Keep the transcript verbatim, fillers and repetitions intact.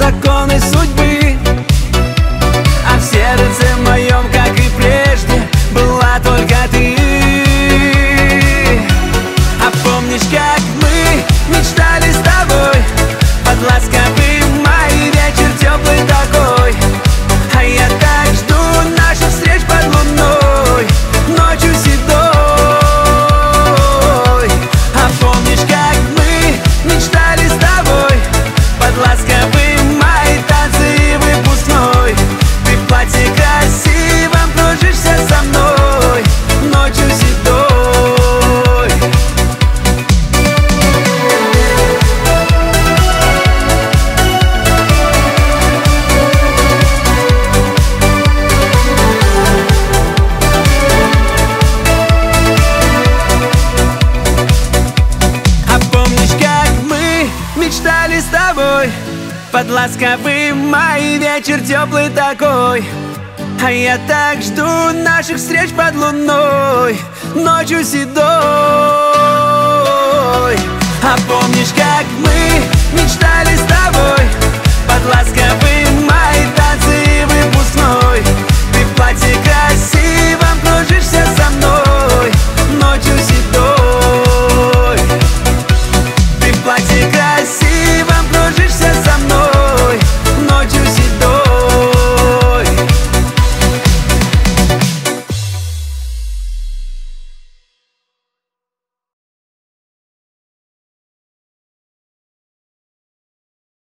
законы судьбы. А в сердце моем, как и прежде, была только ты. А помнишь, как мы мечтали с тобой под ласковый май, вечер теплый такой. А я так жду наших встреч под луной, ночью седой. А помнишь, как мы мечтали с тобой под ласковый май, танцы и выпускной. Ты в платье красивом кружишься со мной, ночью седой. А помнишь, как мы мечтали с тобой под ласковый май, вечер теплый такой. А я так жду наших встреч под луной, ночью седой. А помнишь, как мы мечтали с тобой